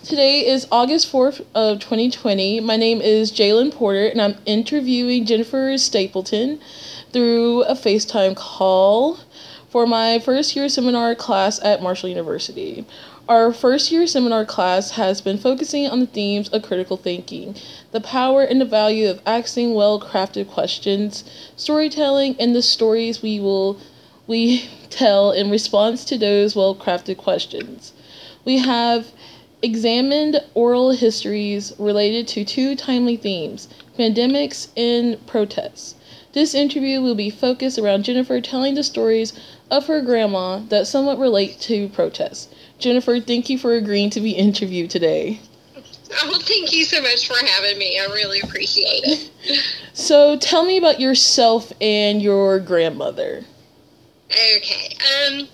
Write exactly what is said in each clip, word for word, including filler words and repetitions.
Today is August fourth of twenty twenty. My name is Jalen Porter, and I'm interviewing Jennifer Stapleton through a FaceTime call for my first year seminar class at Marshall University. Our first year seminar class has been focusing on the themes of critical thinking, the power and the value of asking well-crafted questions, storytelling, and the stories we will we tell in response to those well-crafted questions. We have examined oral histories related to two timely themes, pandemics and protests. This interview will be focused around Jennifer telling the stories of her grandma that somewhat relate to protests. Jennifer, thank you for agreeing to be interviewed today. Oh, thank you so much for having me. I really appreciate it. So tell me about yourself and your grandmother. Okay. Um,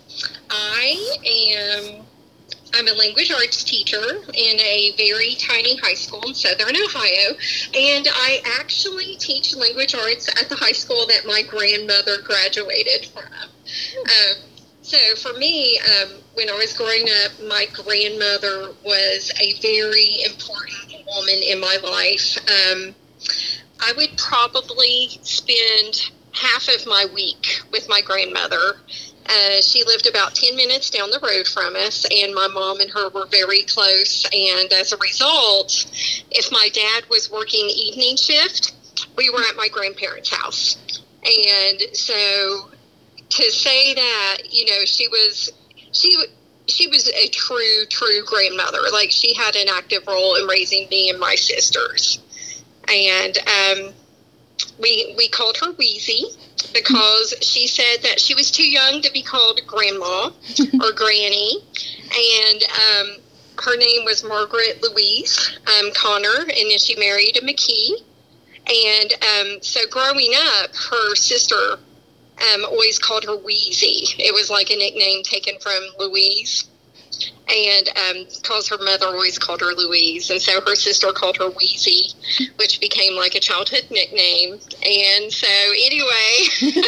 I am... I'm a language arts teacher in a very tiny high school in southern Ohio, and I actually teach language arts at the high school that my grandmother graduated from. Um, so for me, um, when I was growing up, my grandmother was a very important woman in my life. Um, I would probably spend half of my week with my grandmother. Uh, she lived about ten minutes down the road from us, and my mom and her were very close. And as a result, if my dad was working evening shift, we were at my grandparents' house. And so to say that, you know, she was, she, she was a true, true grandmother. Like, she had an active role in raising me and my sisters. And um, we, we called her Wheezy, because she said that she was too young to be called grandma or granny. And um, her name was Margaret Louise um, Connor, and then she married a McKee. And um, so growing up, her sister um, always called her Wheezy. It was like a nickname taken from Louise. And um, because her mother always called her Louise, and so her sister called her Wheezy, which became like a childhood nickname. And so anyway,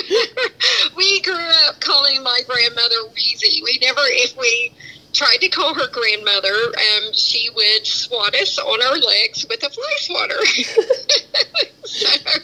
we grew up calling my grandmother Wheezy. We never, if we tried to call her grandmother, um, she would swat us on our legs with a fly swatter. So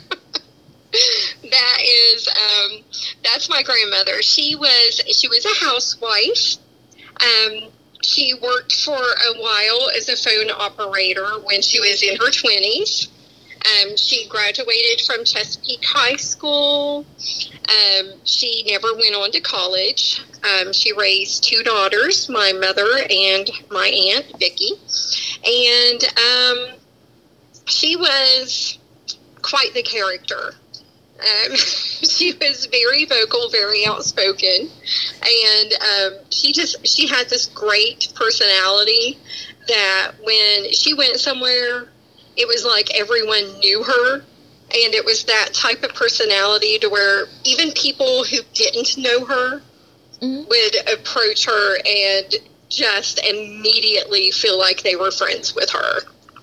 that is, um, that's my grandmother. She was, she was a housewife. Um, She worked for a while as a phone operator when she was in her twenties. Um, she graduated from Chesapeake High School. Um, she never went on to college. Um, she raised two daughters, my mother and my aunt, Vicki. And um, she was quite the character. Um, she was very vocal, very outspoken, and um, she just, she had this great personality that when she went somewhere, it was like everyone knew her, and it was that type of personality to where even people who didn't know her mm-hmm. would approach her and just immediately feel like they were friends with her.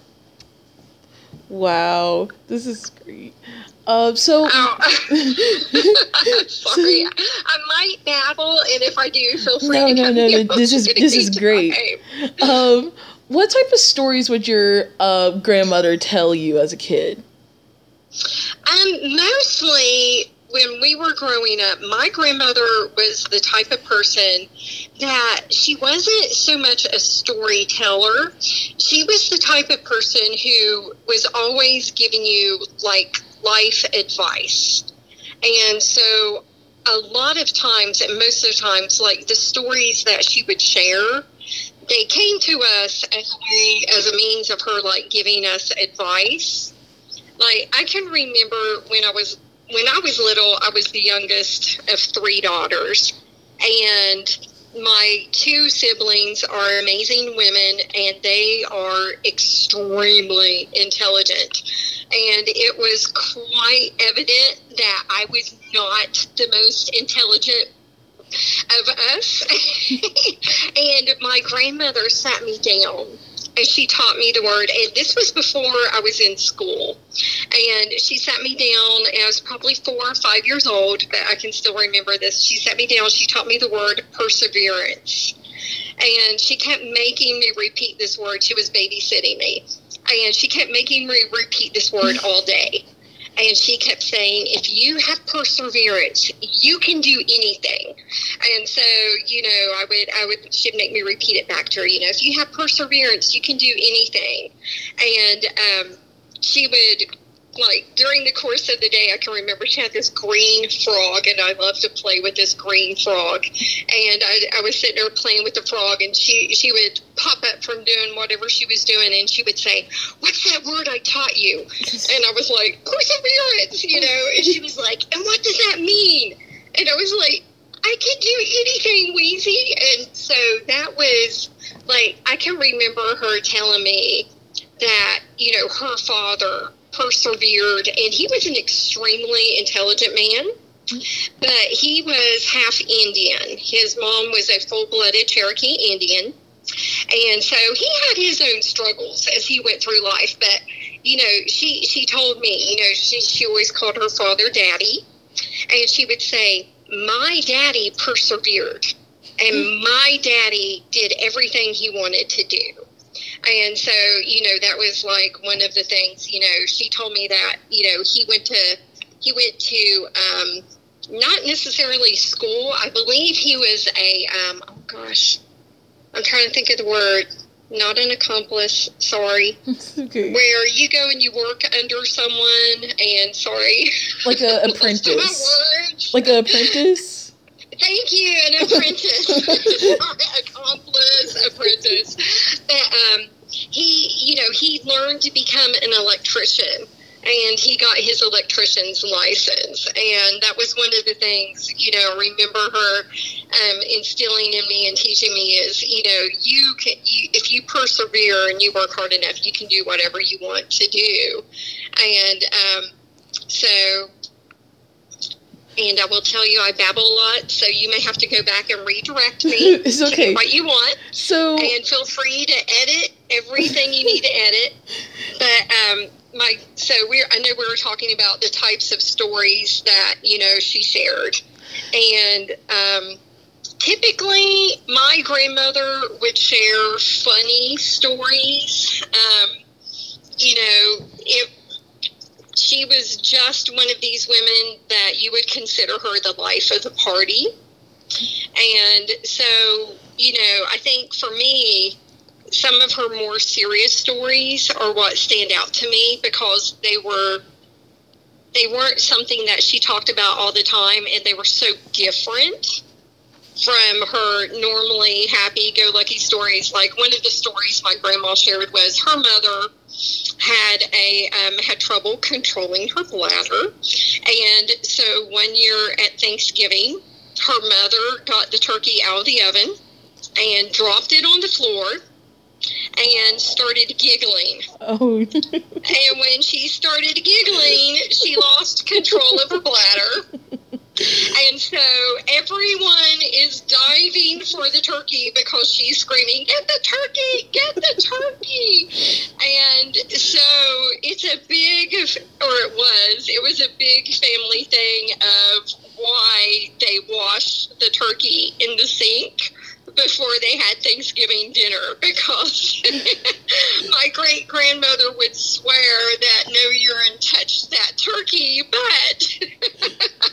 Wow, this is great. Uh, so, oh. Sorry, so, I might babble, and if I do, feel free no, to no, cut no, me no. off. This is this is great. Um, what type of stories would your uh, grandmother tell you as a kid? Um, mostly when we were growing up, my grandmother was the type of person that she wasn't so much a storyteller. She was the type of person who was always giving you, like, life advice. And so a lot of times, and most of the times, like, the stories that she would share, they came to us as a way, as a means of her, like, giving us advice. Like, I can remember when I was, when I was little, I was the youngest of three daughters, and my two siblings are amazing women, and they are extremely intelligent. And it was quite evident that I was not the most intelligent of us. And my grandmother sat me down, and she taught me the word, and this was before I was in school. And she sat me down, and I was probably four or five years old, but I can still remember this. She sat me down, she taught me the word perseverance. And she kept making me repeat this word. She was babysitting me. And she kept making me repeat this word all day. And she kept saying, if you have perseverance, you can do anything. And so, you know, I would, I would, she'd make me repeat it back to her. You know, if you have perseverance, you can do anything. And um, she would, like, during the course of the day, I can remember she had this green frog, and I loved to play with this green frog. And I, I was sitting there playing with the frog, and she, she would pop up from doing whatever she was doing, and she would say, what's that word I taught you? And I was like, perseverance, you know? And she was like, and what does that mean? And I was like, I can do anything, Wheezy. And so that was, like, I can remember her telling me that, you know, her father persevered, and he was an extremely intelligent man, but he was half Indian. His mom was a full-blooded Cherokee Indian, and so he had his own struggles as he went through life. But, you know, she she told me, you know, she, she always called her father Daddy, and she would say, my daddy persevered, and my daddy did everything he wanted to do. And so, you know, that was like one of the things, you know, she told me that, you know, he went to, he went to, um, not necessarily school. I believe he was a, um, oh gosh, I'm trying to think of the word, not an accomplice, sorry. Okay. Where you go and you work under someone and, sorry. Like an apprentice. Like an apprentice? Thank you, an apprentice. Accomplice, apprentice. But, um, he, you know, he learned to become an electrician, and he got his electrician's license. And that was one of the things, you know, I remember her um, instilling in me and teaching me is, you know, you can, you, if you persevere and you work hard enough, you can do whatever you want to do. And um, so... And I will tell you, I babble a lot, so you may have to go back and redirect me. It's okay. To what you want. So, and feel free to edit everything you need to edit. But um, my so we're I know we were talking about the types of stories that, you know, she shared, and um, typically my grandmother would share funny stories. Um, you know, it. She was just one of these women that you would consider her the life of the party. And so, you know, I think for me, some of her more serious stories are what stand out to me because they were, they weren't something that she talked about all the time, and they were so different from her normally happy-go-lucky stories. Like one of the stories my grandma shared was her mother had a um, had trouble controlling her bladder, and so one year at Thanksgiving, her mother got the turkey out of the oven and dropped it on the floor and started giggling. Oh. And when she started giggling, she lost control of her bladder. And so everyone is diving for the turkey because she's screaming, get the turkey, get the turkey. And so it's a big, or it was, it was a big family thing of why they washed the turkey in the sink before they had Thanksgiving dinner, because my great-grandmother would swear that no urine touched that turkey, but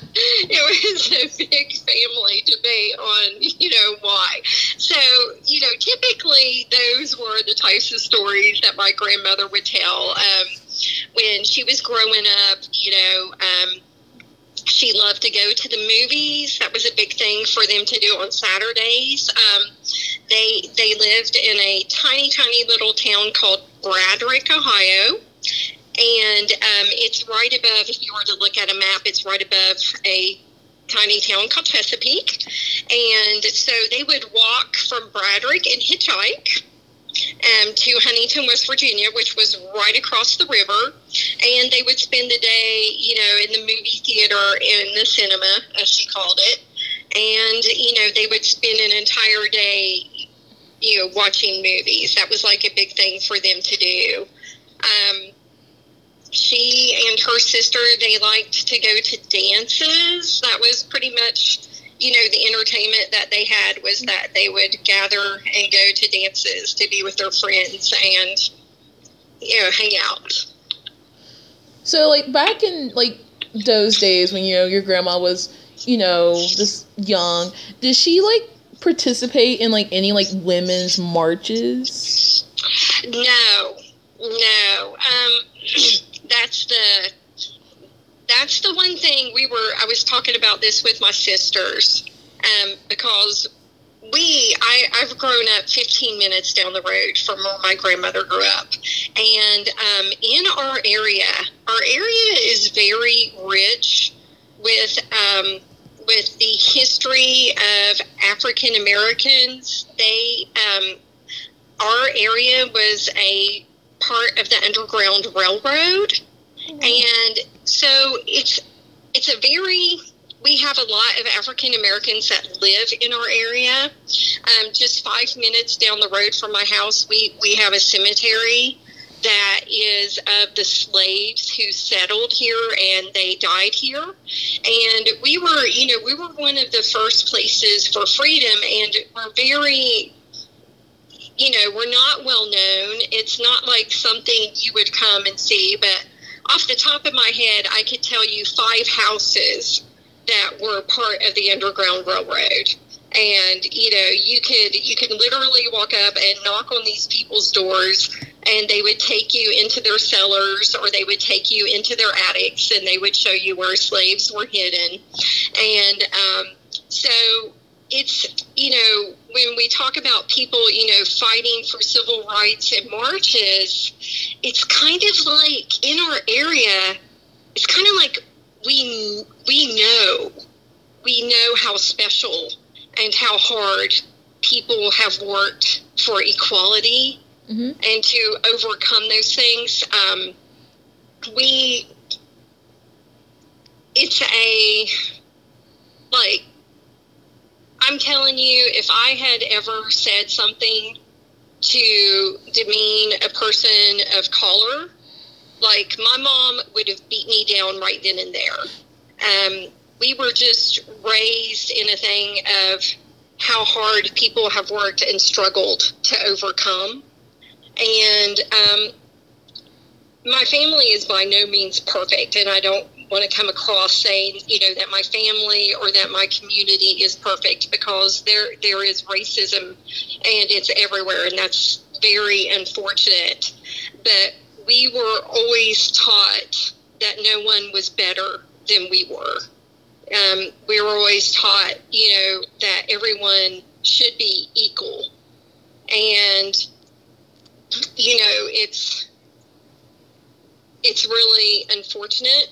it was a big family debate on, you know, why. So, you know, typically those were the types of stories that my grandmother would tell. Um, when she was growing up, you know, um, she loved to go to the movies. That was a big thing for them to do on Saturdays. Um, they they lived in a tiny, tiny little town called Bradrick, Ohio. And um, it's right above, if you were to look at a map, it's right above a tiny town called Chesapeake. And so they would walk from Bradrick and hitchhike Um, to Huntington, West Virginia, which was right across the river, and they would spend the day, you know, in the movie theater, in the cinema, as she called it, and, you know, they would spend an entire day, you know, watching movies. That was like a big thing for them to do. Um, she and her sister, they liked to go to dances. That was pretty much, you know, the entertainment that they had was that they would gather and go to dances to be with their friends and, you know, hang out. So, like, back in, like, those days when, you know, your grandma was, you know, just young, did she, like, participate in, like, any, like, women's marches? No. No. Um, that's the... That's the one thing we were, I was talking about this with my sisters, um, because we, I, I've grown up fifteen minutes down the road from where my grandmother grew up. And um, in our area, our area is very rich with, um, with the history of African Americans. They, um, our area was a part of the Underground Railroad. And so it's it's a very, we have a lot of African Americans that live in our area. Um, just five minutes down the road from my house, we, we have a cemetery that is of the slaves who settled here and they died here. And we were, you know, we were one of the first places for freedom, and we're very, you know, we're not well known. It's not like something you would come and see, but off the top of my head, I could tell you five houses that were part of the Underground Railroad. And, you know, you could you could literally walk up and knock on these people's doors, and they would take you into their cellars, or they would take you into their attics, and they would show you where slaves were hidden. And um, so it's, you know, when we talk about people, you know, fighting for civil rights and marches, it's kind of like in our area, it's kind of like we we know, we know how special and how hard people have worked for equality, mm-hmm. and to overcome those things. Um, we, it's a, like, I'm telling you, if I had ever said something to demean a person of color, like, my mom would have beat me down right then and there. Um, we were just raised in a thing of how hard people have worked and struggled to overcome. And um, my family is by no means perfect, and I don't want to come across saying, you know, that my family or that my community is perfect, because there there is racism and it's everywhere, and that's very unfortunate. But we were always taught that no one was better than we were. Um, we were always taught, you know, that everyone should be equal. And, you know, it's it's really unfortunate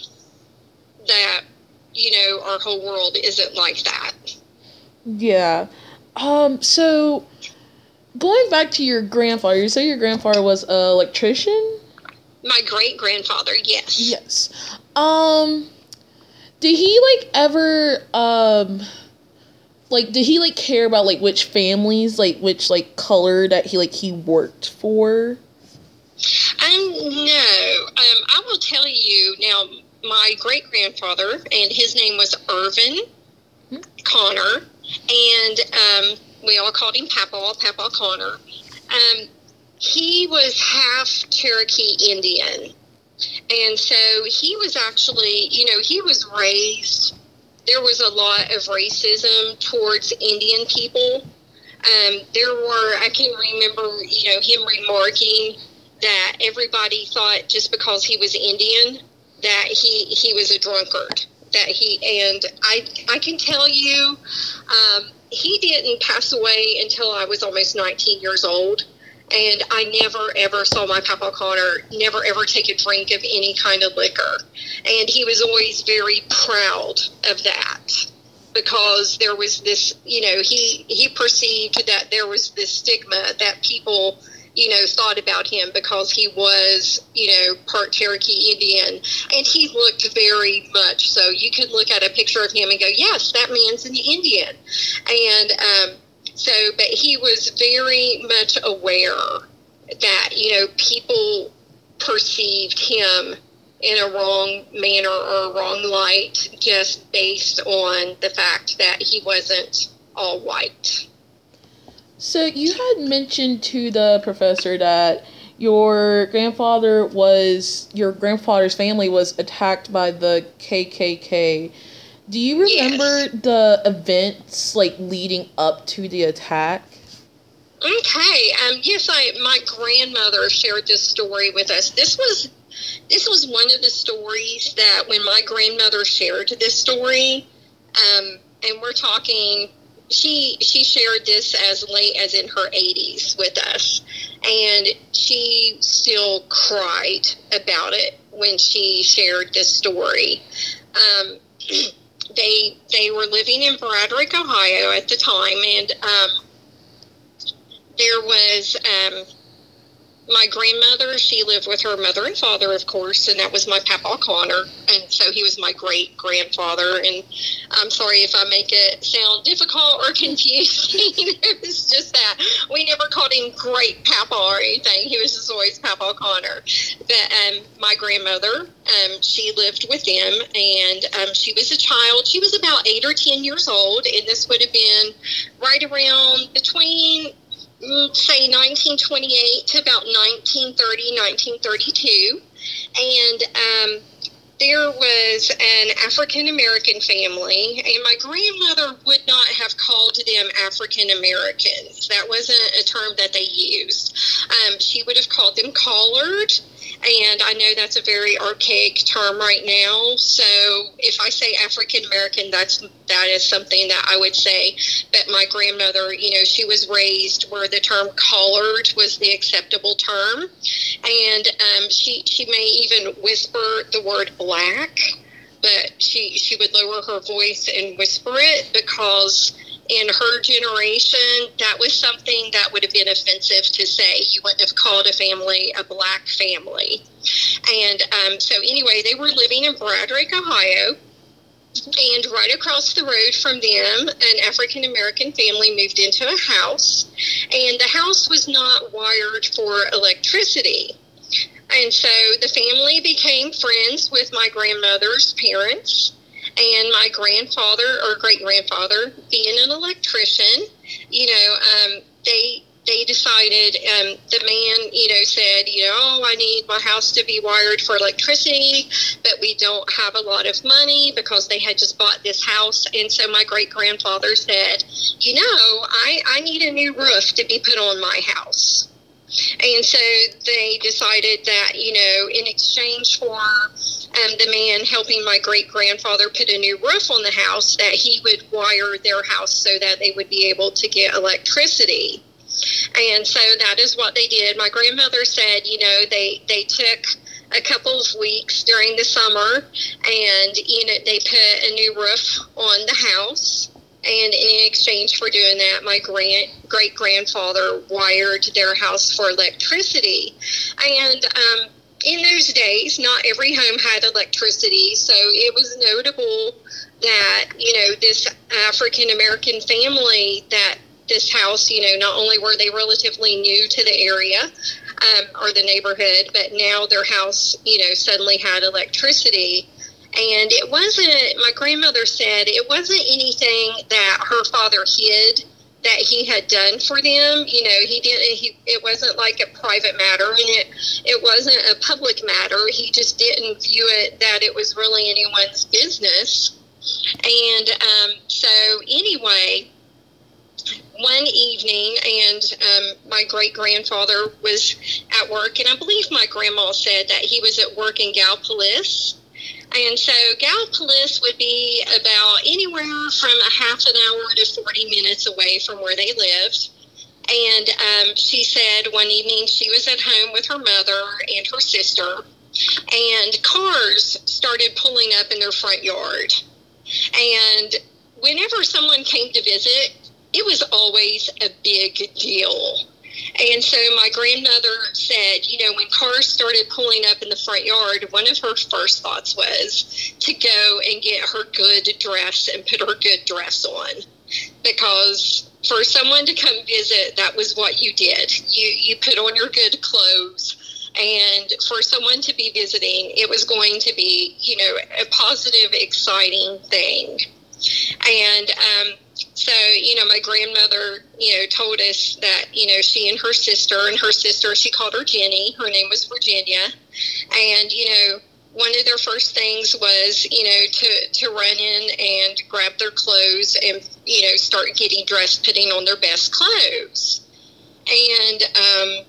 that, you know, our whole world isn't like that. Yeah. Um, so, going back to your grandfather, you say your grandfather was an electrician? My great-grandfather, yes. Yes. Um, did he, like, ever, um, like, did he, like, care about, like, which families, like, which, like, color that he, like, he worked for? Um, no. Um, I will tell you, now, my great-grandfather, and his name was Irvin mm-hmm. Connor, and um, we all called him Papa, Papa Connor. Um, he was half Cherokee Indian, and so he was actually, you know, he was raised, there was a lot of racism towards Indian people. Um, there were, I can remember, you know, him remarking that everybody thought just because he was Indian that he, he was a drunkard, that he, and I, I can tell you, um, he didn't pass away until I was almost nineteen years old, and I never, ever saw my Papa Connor never, ever take a drink of any kind of liquor, and he was always very proud of that, because there was this, you know, he, he perceived that there was this stigma that people, you know, thought about him because he was, you know, part Cherokee Indian, and he looked very much so. You could look at a picture of him and go, yes, that man's an Indian. And um, so, but he was very much aware that, you know, people perceived him in a wrong manner or a wrong light just based on the fact that he wasn't all white. So you had mentioned to the professor that your grandfather was, your grandfather's family was attacked by the K K K. Do you remember Yes. the events, like, leading up to the attack? Okay. Um, yes, I my grandmother shared this story with us. This was this was one of the stories that when my grandmother shared this story, um, and we're talking, she she shared this as late as in her eighties with us, and she still cried about it when she shared this story. Um, they they were living in Braddock, Ohio at the time, and um, there was um, my grandmother. She lived with her mother and father, of course, and that was my Papa Connor, and so he was my great grandfather. And I'm sorry if I make it sound difficult or confusing. It was just that we never called him Great Papa or anything. He was just always Papa Connor. But um, my grandmother, um, she lived with them, and um, she was a child. She was about eight or ten years old, and this would have been right around between, say, nineteen twenty-eight to about nineteen thirty, nineteen thirty-two. And um, there was an African-American family, and my grandmother would not have called them African-Americans. That wasn't a term that they used. Um, she would have called them collared, and I know that's a very archaic term right now, so if I say African-American, that's that is something that I would say. But my grandmother, you know, she was raised where the term collared was the acceptable term, and um, she she may even whisper the word black, but she she would lower her voice and whisper it because in her generation, that was something that would have been offensive to say. You wouldn't have called a family a black family. And um, so anyway, they were living in Braddock, Ohio, and right across the road from them, an African-American family moved into a house, and the house was not wired for electricity. And so the family became friends with my grandmother's parents, and my grandfather or great-grandfather, being an electrician, you know, um, they they decided, um, the man, you know, said, you know, oh, I need my house to be wired for electricity, but we don't have a lot of money because they had just bought this house. And so my great-grandfather said, you know, I, I need a new roof to be put on my house. And so they decided that, you know, in exchange for um, the man helping my great-grandfather put a new roof on the house, that he would wire their house so that they would be able to get electricity. And so that is what they did. My grandmother said, you know, they, they took a couple of weeks during the summer, and, you know, they put a new roof on the house. And in exchange for doing that, my grand, great-grandfather wired their house for electricity. And um, in those days, not every home had electricity, so it was notable that, you know, this African-American family, that this house, you know, not only were they relatively new to the area um, or the neighborhood, but now their house, you know, suddenly had electricity. And it wasn't, my grandmother said, it wasn't anything that her father hid that he had done for them. You know, he didn't, he, it wasn't like a private matter, and it, it wasn't a public matter. He just didn't view it that it was really anyone's business. And um, so anyway, one evening, and um, my great-grandfather was at work, and I believe my grandma said that he was at work in Gallipolis. And so Gallipolis would be about anywhere from a half an hour to forty minutes away from where they lived. And um, she said one evening she was at home with her mother and her sister, and cars started pulling up in their front yard. And whenever someone came to visit, it was always a big deal. And so my grandmother said, you know, when cars started pulling up in the front yard, one of her first thoughts was to go and get her good dress and put her good dress on. Because for someone to come visit, that was what you did. You you put on your good clothes, And for someone to be visiting, it was going to be, you know, a positive, exciting thing. And um, so, you know, my grandmother, you know, told us that, you know, she and her sister, and her sister, she called her Jenny. Her name was Virginia. And, you know, one of their first things was, you know, to, to run in and grab their clothes and, you know, start getting dressed, putting on their best clothes. And um,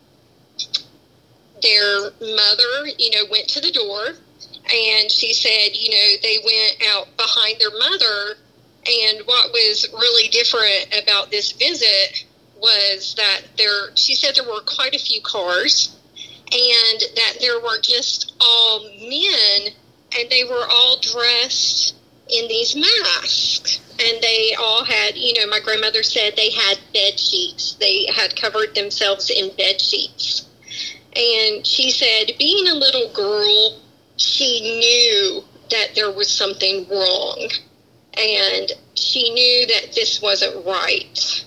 their mother, you know, went to the door, and she said, you know, they went out behind their mother. And what was really different about this visit was that there, she said there were quite a few cars, and that there were just all men, and they were all dressed in these masks. And they all had, you know, my grandmother said they had bed sheets. They had covered themselves in bed sheets. And she said, being a little girl, she knew that there was something wrong. And she knew that this wasn't right.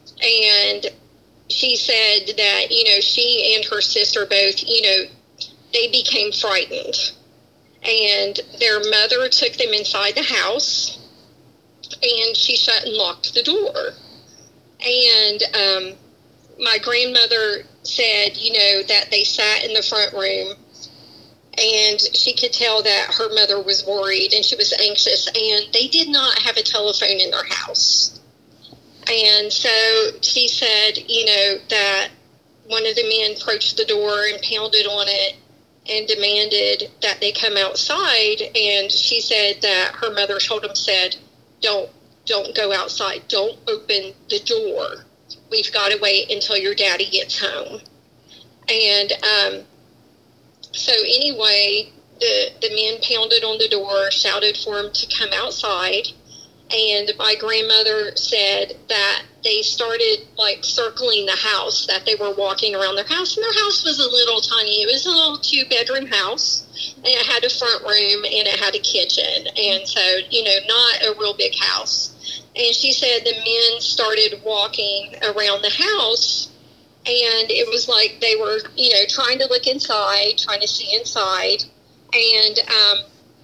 And she said that, you know, she and her sister both, you know, they became frightened. And their mother took them inside the house, and she shut and locked the door. And um, my grandmother said, you know, that they sat in the front room, and she could tell that her mother was worried and she was anxious, and they did not have a telephone in their house. And so she said, you know, that one of the men approached the door and pounded on it and demanded that they come outside. And she said that her mother told him, said, don't, don't go outside. Don't open the door. We've got to wait until your daddy gets home. And um, so anyway, the, the men pounded on the door, shouted for him to come outside. And my grandmother said that they started, like, circling the house, that they were walking around their house. And their house was a little tiny. It was a little two-bedroom house, and it had a front room, and it had a kitchen. And so, you know, not a real big house. And she said the men started walking around the house, and it was like they were, you know, trying to look inside, trying to see inside. And um,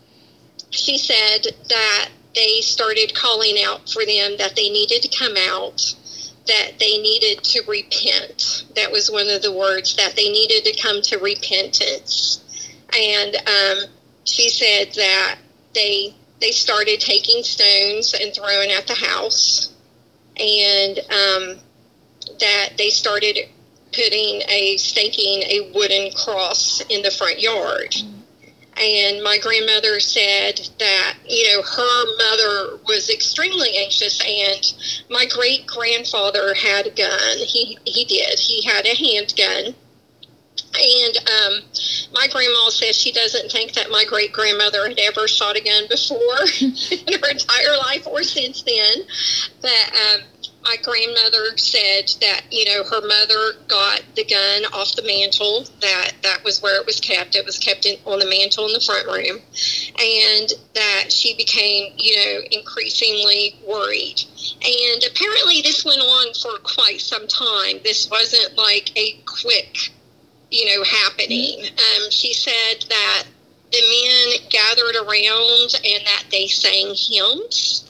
she said that they started calling out for them that they needed to come out, that they needed to repent. That was one of the words, that they needed to come to repentance. And um, she said that they they started taking stones and throwing at the house, and um, that they started putting a, staking a wooden cross in the front yard. And my grandmother said that, you know, her mother was extremely anxious, and my great-grandfather had a gun. He he did. He had a handgun. And um, my grandma says she doesn't think that my great-grandmother had ever shot a gun before in her entire life or since then. But um, my grandmother said that, you know, her mother got the gun off the mantle, that that was where it was kept. It was kept in, on the mantle in the front room, and that she became, you know, increasingly worried. And apparently this went on for quite some time. This wasn't like a quick, you know, happening. Um, she said that the men gathered around and that they sang hymns,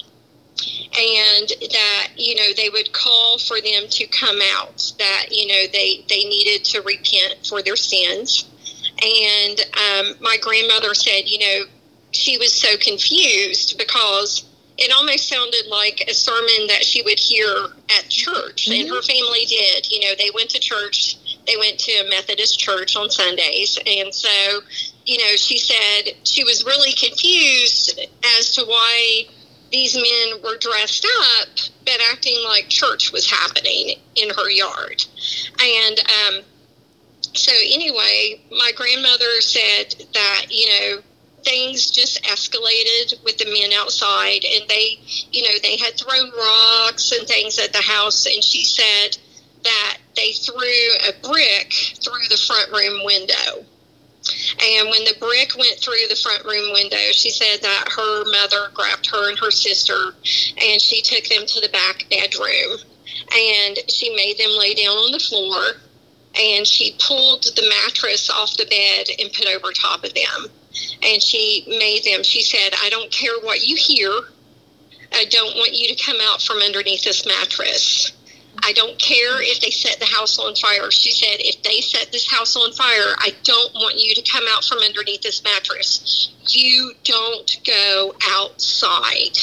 and that, you know, they would call for them to come out, that, you know, they, they needed to repent for their sins. And um, my grandmother said, you know, she was so confused because it almost sounded like a sermon that she would hear at church. Mm-hmm. And her family did. You know, they went to church. They went to a Methodist church on Sundays. And so, you know, she said she was really confused as to why these men were dressed up, but acting like church was happening in her yard. And um, so anyway, my grandmother said that, you know, things just escalated with the men outside, and they, you know, they had thrown rocks and things at the house, and she said that they threw a brick through the front room window. And when the brick went through the front room window, she said that her mother grabbed her and her sister, and she took them to the back bedroom, and she made them lay down on the floor, and she pulled the mattress off the bed and put over top of them. And she made them, she said, I don't care what you hear. I don't want you to come out from underneath this mattress. I don't care if they set the house on fire. She said, if they set this house on fire, I don't want you to come out from underneath this mattress. You don't go outside.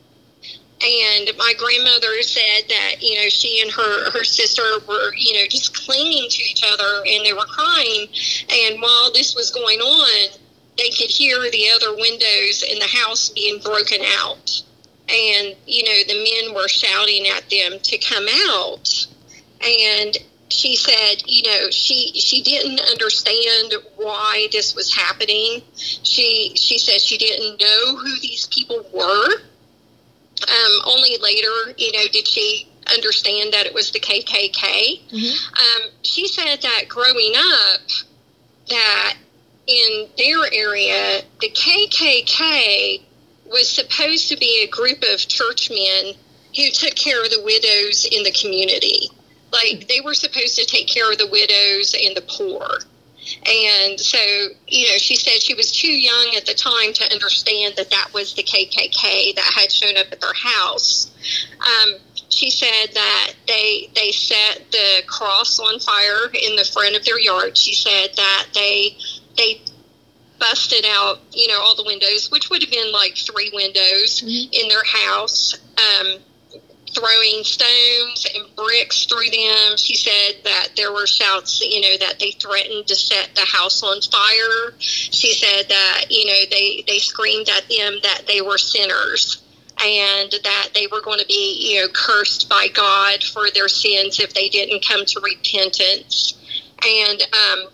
And my grandmother said that, you know, she and her, her sister were, you know, just clinging to each other, and they were crying. And while this was going on, they could hear the other windows in the house being broken out. And, you know, the men were shouting at them to come out. And she said, you know, she she didn't understand why this was happening. She she said she didn't know who these people were. Um, only later, you know, did she understand that it was the K K K. Mm-hmm. Um, she said that growing up, that in their area, the K K K was supposed to be a group of churchmen who took care of the widows in the community. Like, they were supposed to take care of the widows and the poor. And so, you know, she said she was too young at the time to understand that that was the K K K that had shown up at their house. Um, she said that they they set the cross on fire in the front of their yard. She said that they they busted out, you know, all the windows, which would have been like three windows mm-hmm. in their house, um, throwing stones and bricks through them. She said that there were shouts, you know, that they threatened to set the house on fire. She said that, you know, they, they screamed at them that they were sinners and that they were going to be, you know, cursed by God for their sins if they didn't come to repentance. And um,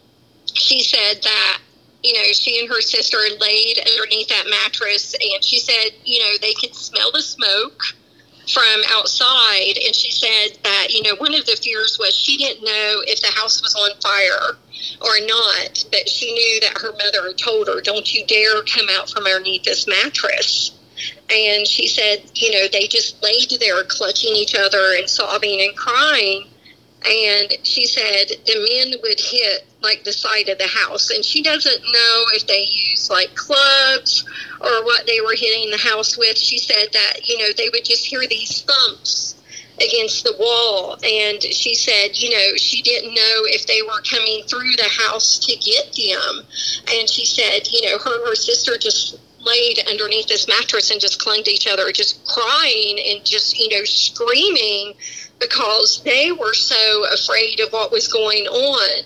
she said that, you know, she and her sister laid underneath that mattress, and she said, you know, they could smell the smoke from outside. And she said that, you know, one of the fears was she didn't know if the house was on fire or not, but she knew that her mother had told her, don't you dare come out from underneath this mattress. And she said, you know, they just laid there clutching each other and sobbing and crying. And she said the men would hit, like, the side of the house. And she doesn't know if they used, like, clubs or what they were hitting the house with. She said that, you know, they would just hear these thumps against the wall. And she said, you know, she didn't know if they were coming through the house to get them. And she said, you know, her, her sister just laid underneath this mattress and just clung to each other, just crying and just, you know, screaming, because they were so afraid of what was going on.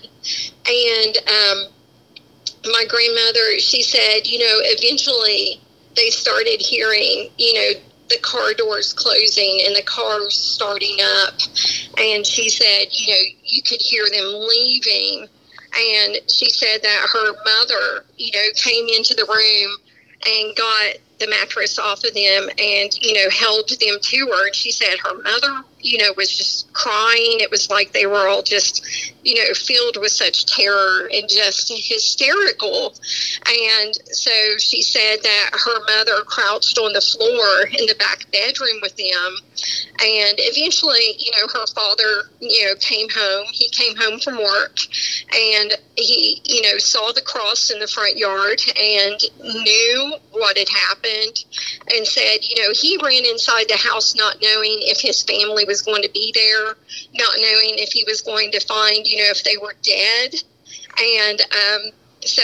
And um, my grandmother, she said, you know, eventually they started hearing, you know, the car doors closing and the cars starting up. And she said, you know, you could hear them leaving. And she said that her mother, you know, came into the room and got the mattress off of them and, you know, held them to her. And she said her mother, you know, was just crying. It was like they were all just, you know, filled with such terror and just hysterical. And so she said that her mother crouched on the floor in the back bedroom with them. And eventually, you know, her father, you know, came home. He came home from work and he, you know, saw the cross in the front yard and knew what had happened and said, you know, he ran inside the house not knowing if his family was going to be there, not knowing if he was going to find, you know, if they were dead. And um, so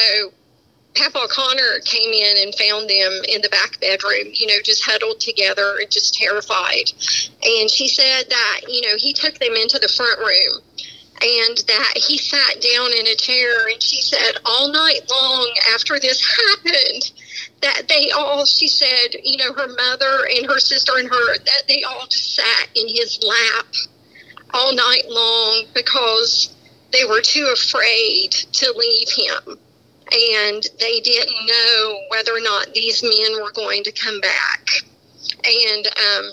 Papa Connor came in and found them in the back bedroom, you know, just huddled together and just terrified. And she said that, you know, he took them into the front room and that he sat down in a chair, and she said all night long after this happened that they all, she said, you know, her mother and her sister and her, that they all just sat in his lap all night long because they were too afraid to leave him. And they didn't know whether or not these men were going to come back. And um,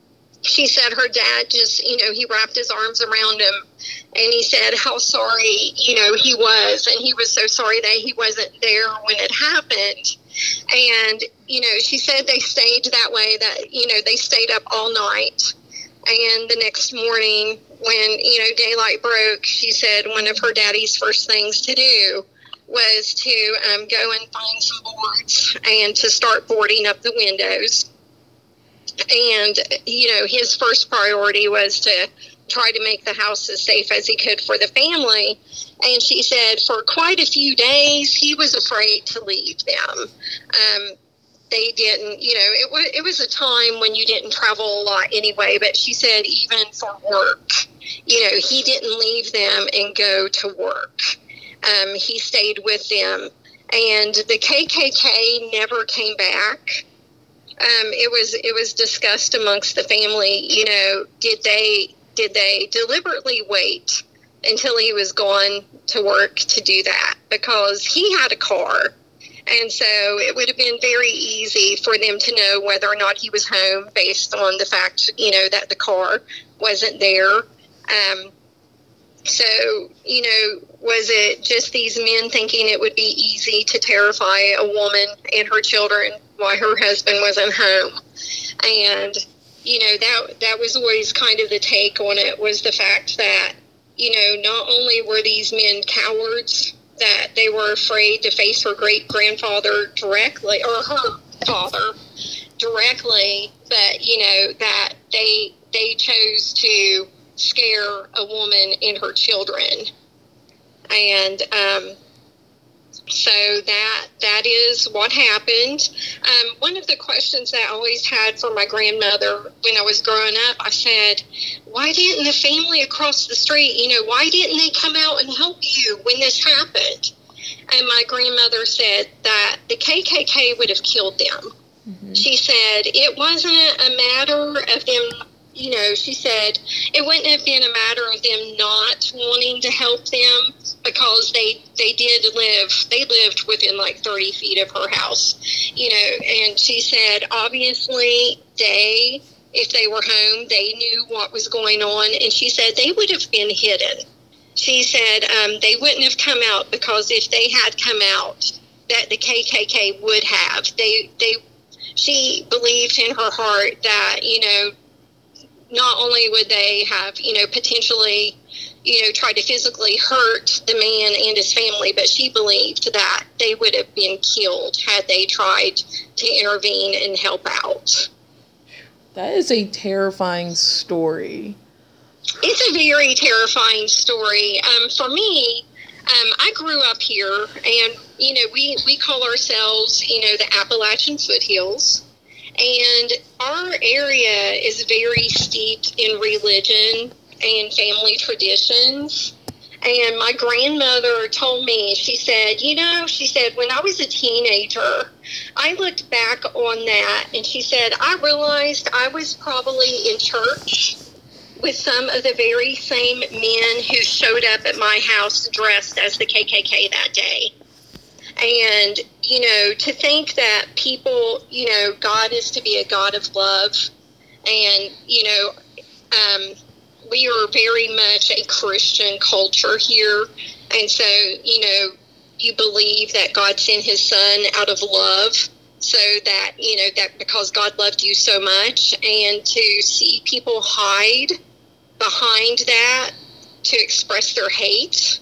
she said her dad just, you know, he wrapped his arms around him and he said how sorry, you know, he was. And he was so sorry that he wasn't there when it happened. And, you know, she said they stayed that way, that, you know, they stayed up all night. And the next morning, when, you know, daylight broke, she said one of her daddy's first things to do was to um, go and find some boards and to start boarding up the windows. And, you know, his first priority was to try to make the house as safe as he could for the family. And she said for quite a few days, he was afraid to leave them. Um, they didn't, you know, it was, it was a time when you didn't travel a lot anyway, but she said even for work, you know, he didn't leave them and go to work. Um, he stayed with them. And the K K K never came back. Um, it was it was discussed amongst the family, you know, did they did they deliberately wait until he was gone to work to do that? Because he had a car, and so it would have been very easy for them to know whether or not he was home based on the fact, you know, that the car wasn't there. Um, so, you know, was it just these men thinking it would be easy to terrify a woman and her children while her husband wasn't home? And, you know, that that was always kind of the take on it, was the fact that, you know, not only were these men cowards, that they were afraid to face her great-grandfather directly, or her father directly, but, you know, that they they chose to scare a woman and her children. And um, so that that is what happened. Um, one of the questions that I always had for my grandmother when I was growing up, I said, why didn't the family across the street, you know, why didn't they come out and help you when this happened? And my grandmother said that the K K K would have killed them. Mm-hmm. She said it wasn't a matter of them, you know, she said it wouldn't have been a matter of them not wanting to help them, because they they did live, they lived within like thirty feet of her house, you know, and she said obviously they, if they were home, they knew what was going on, and she said they would have been hidden. She said um, they wouldn't have come out, because if they had come out, that the K K K would have. They, they, she believed in her heart that, you know, not only would they have, you know, potentially, you know, tried to physically hurt the man and his family, but she believed that they would have been killed had they tried to intervene and help out. That is a terrifying story. It's a very terrifying story. Um, for me, um, I grew up here, and, you know, we, we call ourselves, you know, the Appalachian foothills. And our area is very steeped in religion and family traditions. And my grandmother told me, she said, you know, she said, when I was a teenager, I looked back on that, and she said, I realized I was probably in church with some of the very same men who showed up at my house dressed as the K K K that day. And, you know, to think that people, you know, God is to be a God of love. And, you know, um, we are very much a Christian culture here. And so, you know, you believe that God sent his son out of love, so that, you know, that because God loved you so much. And to see people hide behind that to express their hate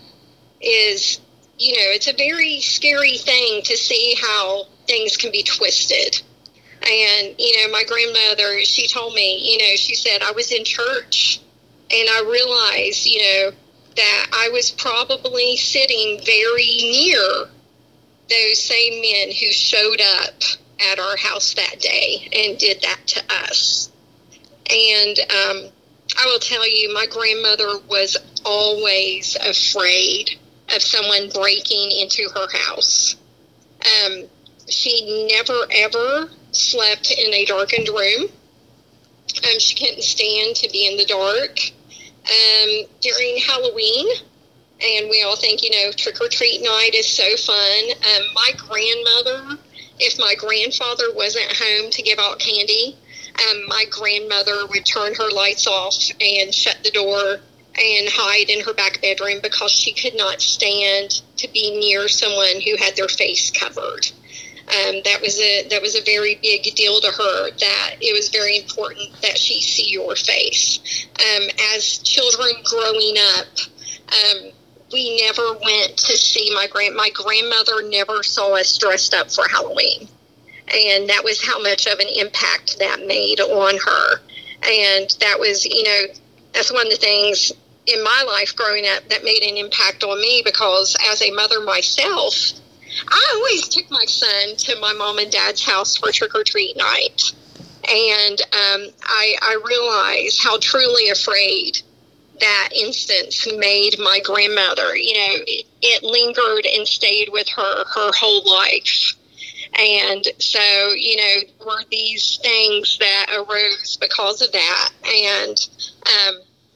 is, you know, it's a very scary thing to see how things can be twisted. And, you know, my grandmother, she told me, you know, she said, I was in church and I realized, you know, that I was probably sitting very near those same men who showed up at our house that day and did that to us. And um, I will tell you, my grandmother was always afraid of someone breaking into her house. Um, she never, ever slept in a darkened room. Um, she couldn't stand to be in the dark. Um, during Halloween, and we all think, you know, trick-or-treat night is so fun. Um, my grandmother, if my grandfather wasn't home to give out candy, um, my grandmother would turn her lights off and shut the door and hide in her back bedroom because she could not stand to be near someone who had their face covered. Um, that was a that was a very big deal to her, that it was very important that she see your face. Um, as children growing up, um, we never went to see my grand my grandmother never saw us dressed up for Halloween, and that was how much of an impact that made on her. And that was, you know, that's one of the things in my life growing up that made an impact on me, because as a mother myself, I always took my son to my mom and dad's house for trick-or-treat night. And um, I, I realized how truly afraid that instance made my grandmother. You know, it, it lingered and stayed with her her whole life. And so, you know, there were these things that arose because of that. And, um,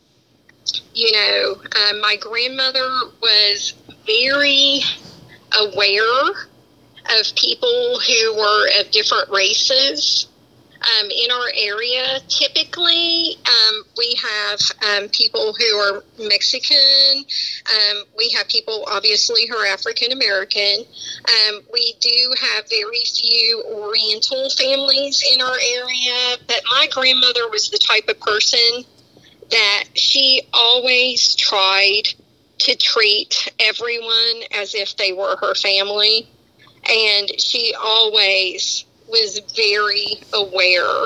you know, uh, my grandmother was very aware of people who were of different races. Um, in our area, typically, um, we have um, people who are Mexican. Um, we have people, obviously, who are African American. Um, we do have very few Oriental families in our area. But my grandmother was the type of person that she always tried to treat everyone as if they were her family. And she always was very aware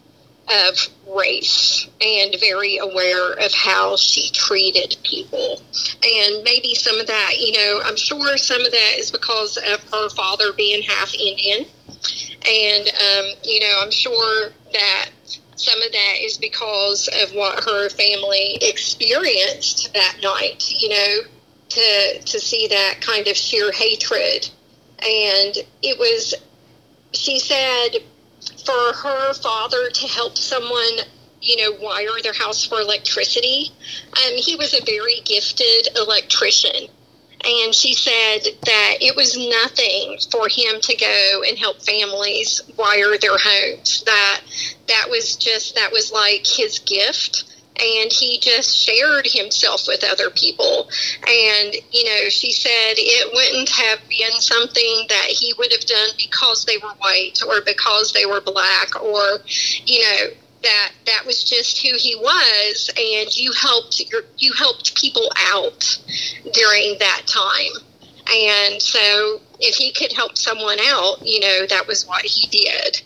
of race and very aware of how she treated people. And maybe some of that, you know, I'm sure some of that is because of her father being half Indian. And, um, you know, I'm sure that some of that is because of what her family experienced that night, you know, to to see that kind of sheer hatred. And it was, she said, for her father to help someone, you know, wire their house for electricity, um, he was a very gifted electrician. And she said that it was nothing for him to go and help families wire their homes. That that was just, that was like his gift. And he just shared himself with other people. And, you know, she said it wouldn't have been something that he would have done because they were white or because they were black, or, you know, that that was just who he was. And you helped you helped people out during that time. And so if he could help someone out, you know, that was what he did.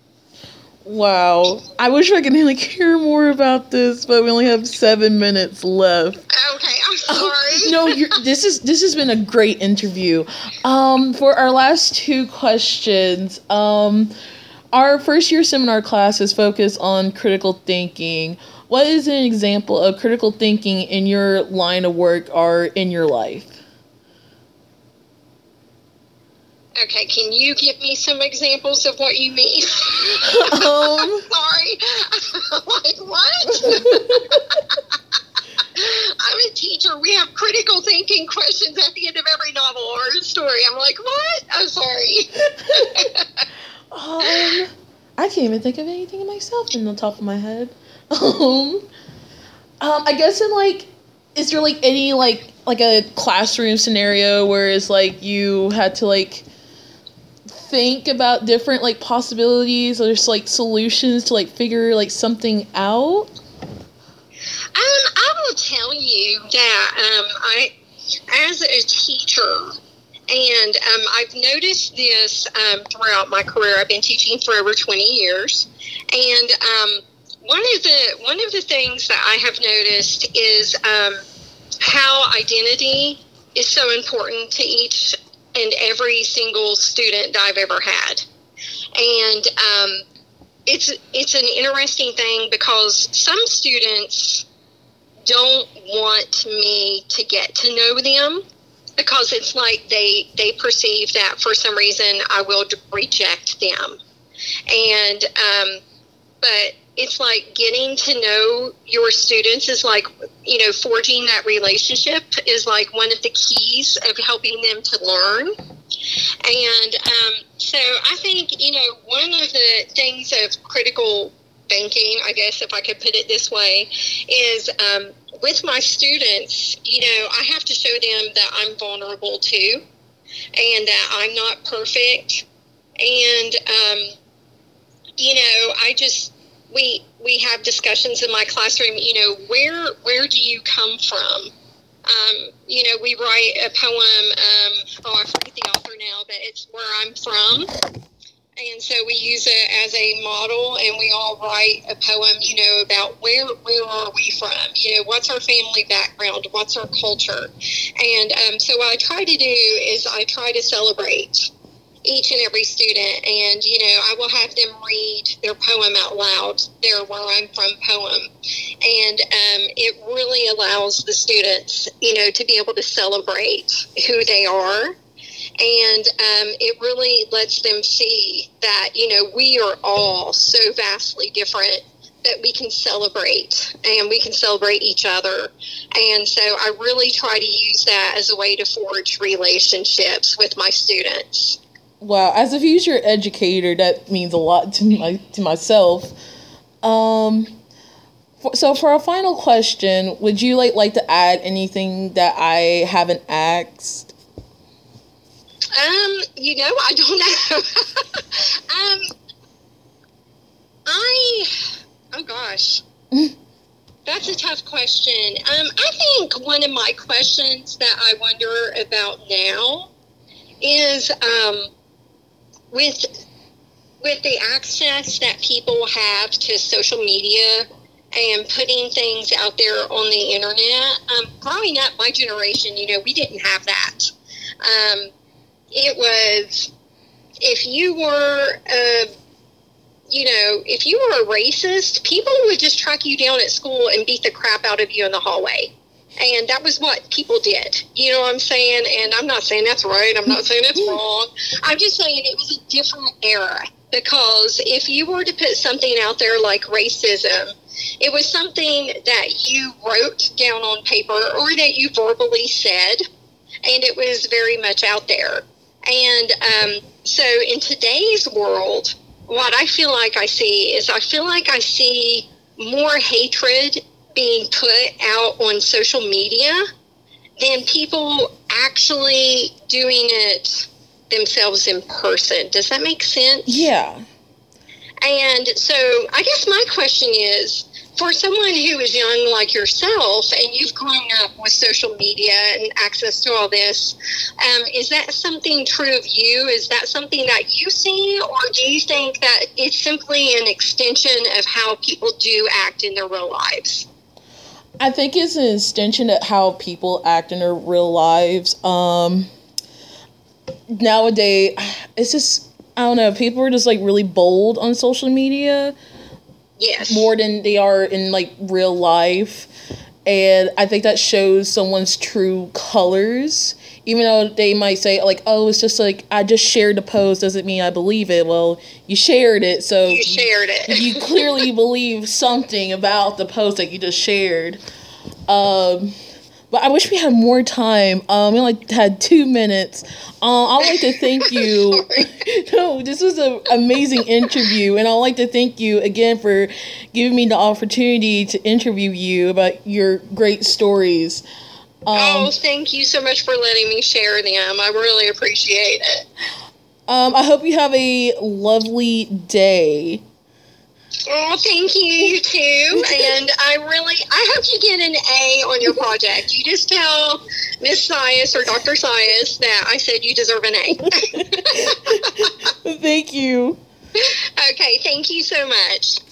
Wow. I wish I could like hear more about this, but we only have seven minutes left. Okay, I'm sorry. no, you're, this is this has been a great interview. Um, for our last two questions, um, our first year seminar class is focused on critical thinking. What is an example of critical thinking in your line of work or in your life? Okay, can you give me some examples of what you mean? Um, Sorry. Like, what? I'm a teacher. We have critical thinking questions at the end of every novel or story. I'm like, what? I'm sorry. um, I can't even think of anything myself in the top of my head. Um, um, I guess in like, is there like any like like a classroom scenario where it's like you had to like think about different like possibilities or just like solutions to like figure like something out? Um, I will tell you that um, I, as a teacher, and um, I've noticed this um, throughout my career. I've been teaching for over twenty years, and um, one of the one of the things that I have noticed is um, how identity is so important to each and every single student that I've ever had. And um, it's it's an interesting thing because some students don't want me to get to know them because it's like they they perceive that for some reason I will reject them. And um, but it's like getting to know your students is like, you know, forging that relationship is like one of the keys of helping them to learn. And um, so I think, you know, one of the things of critical thinking, I guess if I could put it this way, is um, with my students, you know, I have to show them that I'm vulnerable too and that I'm not perfect. And, um, you know, I just, we, we have discussions in my classroom, you know, where, where do you come from? Um, you know, we write a poem, um, oh, I forget the author now, but it's Where I'm From. And so we use it as a model, and we all write a poem, you know, about where, where are we from? You know, what's our family background? What's our culture? And um, so what I try to do is I try to celebrate each and every student, and, you know, I will have them read their poem out loud, their Where I'm From poem. And um, it really allows the students, you know, to be able to celebrate who they are. And um, it really lets them see that, you know, we are all so vastly different that we can celebrate, and we can celebrate each other. And so I really try to use that as a way to forge relationships with my students. Wow, as a future educator, that means a lot to my to myself. Um, for, so for our final question, would you like like to add anything that I haven't asked? Um, you know, I don't know. um, I, oh gosh, that's a tough question. Um, I think one of my questions that I wonder about now is, um, with, with the access that people have to social media and putting things out there on the internet, um, growing up, my generation, you know, we didn't have that. Um, It was, if you were, uh, you know, if you were a racist, people would just track you down at school and beat the crap out of you in the hallway. And that was what people did. You know what I'm saying? And I'm not saying that's right. I'm not saying that's wrong. I'm just saying it was a different era. Because if you were to put something out there like racism, it was something that you wrote down on paper or that you verbally said. And it was very much out there. And um, so in today's world, what I feel like I see is I feel like I see more hatred being put out on social media than people actually doing it themselves in person. Does that make sense? Yeah. And so I guess my question is, for someone who is young like yourself, and you've grown up with social media and access to all this, um, is that something true of you? Is that something that you see? Or do you think that it's simply an extension of how people do act in their real lives? I think it's an extension of how people act in their real lives. Um, nowadays, it's just, I don't know, people are just like really bold on social media. Yes. More than they are in like real life. And I think that shows someone's true colors. Even though they might say like, oh, it's just like, I just shared the post, doesn't mean I believe it. Well, you shared it, so you shared it. You clearly believe something about the post that you just shared. Um But I wish we had more time. Um, we only had two minutes. Um, I'd like to thank you. No, this was an amazing interview, and I'd like to thank you again for giving me the opportunity to interview you about your great stories. Um, oh, thank you so much for letting me share them. I really appreciate it. Um, I hope you have a lovely day. Oh, thank you, you too. And I really, I hope you get an A on your project. You just tell Miss Sias or Doctor Sias that I said you deserve an A. Thank you. Okay, thank you so much.